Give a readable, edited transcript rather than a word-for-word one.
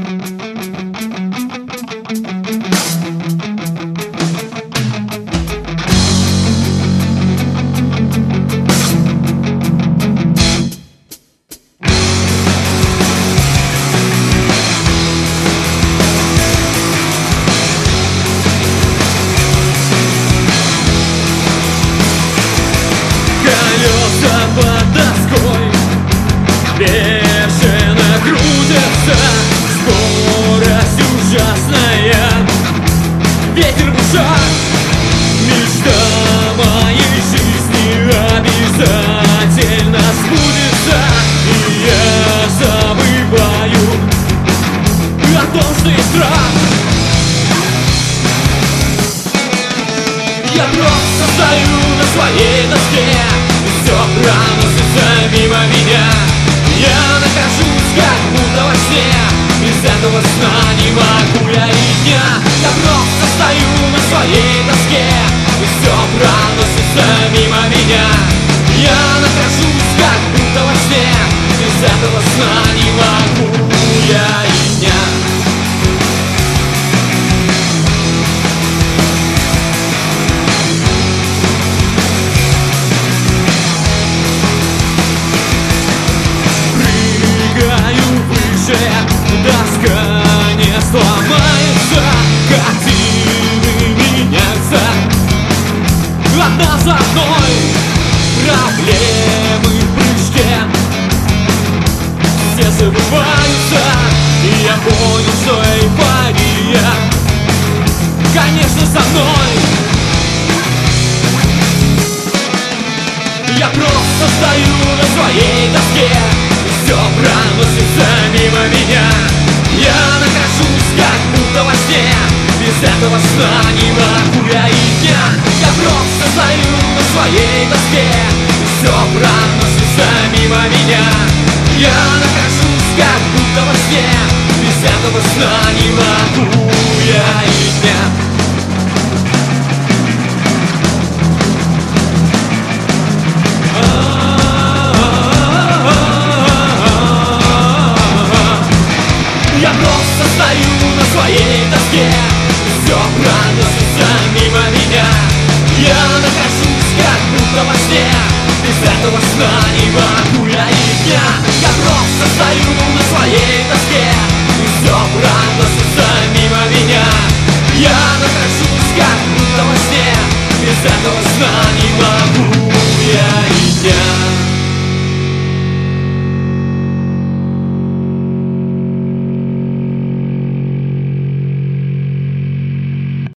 Колеса под доской бешено крутятся, скорость ужасная, ветер в ушах. Мечта моей жизни обязательно сбудется, и я забываю о том, что есть страх. Я просто стою на своей доске, и все проносится мимо меня. Я нахожусь как будто во сне, без этого сна не могу я и дня. Я просто стою на своей доске, и все проносится мимо меня. Я нахожусь как будто во сне, без этого сна не могу я и дня. Доска не сломается, картины меняются одна за одной, проблемы в прыжке все забываются, и я понял, что эйфория, конечно, со мной. Я просто стою на своей доске, и все проносится мимо меня. Я нахожусь как будто во сне, без этого сна не могу я и дня. Я просто стою на своей доске, и все проносится мимо меня. Я нахожусь как будто во сне, без этого сна не могу я и дня. Я просто стою на своей доске, и все проносится мимо меня. Я нахожусь как будто во сне, без этого сна не могу я и дня. Я просто стою на своей доске, и все проносится мимо меня. Я нахожусь как будто во сне, без этого сна не могу я и дня.